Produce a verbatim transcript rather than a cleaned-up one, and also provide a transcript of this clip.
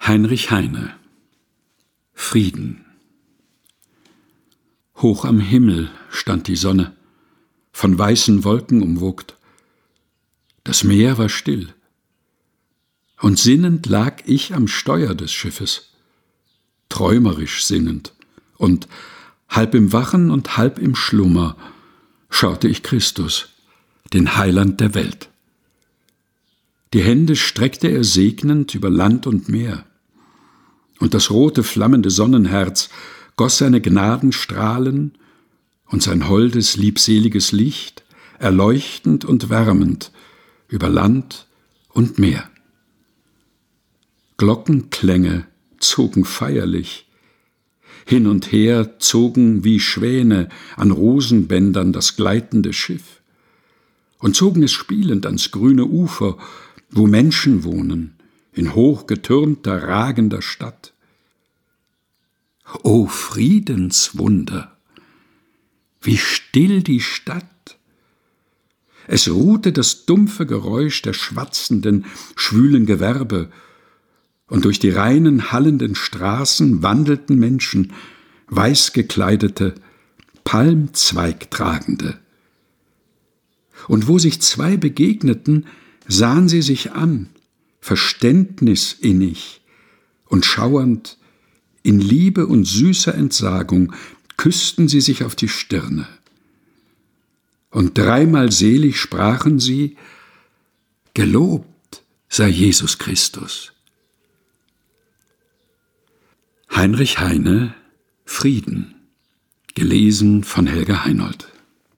Heinrich Heine. Frieden. Hoch am Himmel stand die Sonne, von weißen Wolken umwogt. Das Meer war still, und sinnend lag ich am Steuer des Schiffes, träumerisch sinnend, und halb im Wachen und halb im Schlummer schaute ich Christus, den Heiland der Welt. Die Hände streckte er segnend über Land und Meer, und das rote, flammende Sonnenherz goss seine Gnadenstrahlen und sein holdes, liebseliges Licht, erleuchtend und wärmend, über Land und Meer. Glockenklänge zogen feierlich, hin und her zogen wie Schwäne an Rosenbändern das gleitende Schiff und zogen es spielend ans grüne Ufer, wo Menschen wohnen, in hochgetürmter, ragender Stadt. O Friedenswunder! Wie still die Stadt! Es ruhte das dumpfe Geräusch der schwatzenden, schwülen Gewerbe, und durch die reinen, hallenden Straßen wandelten Menschen, weiß gekleidete, Palmzweigtragende. Und wo sich zwei begegneten, sahen sie sich an, verständnisinnig und schauernd, in Liebe und süßer Entsagung küssten sie sich auf die Stirne. Und dreimal selig sprachen sie: Gelobt sei Jesus Christus. Heinrich Heine, Frieden, gelesen von Helga Heinold.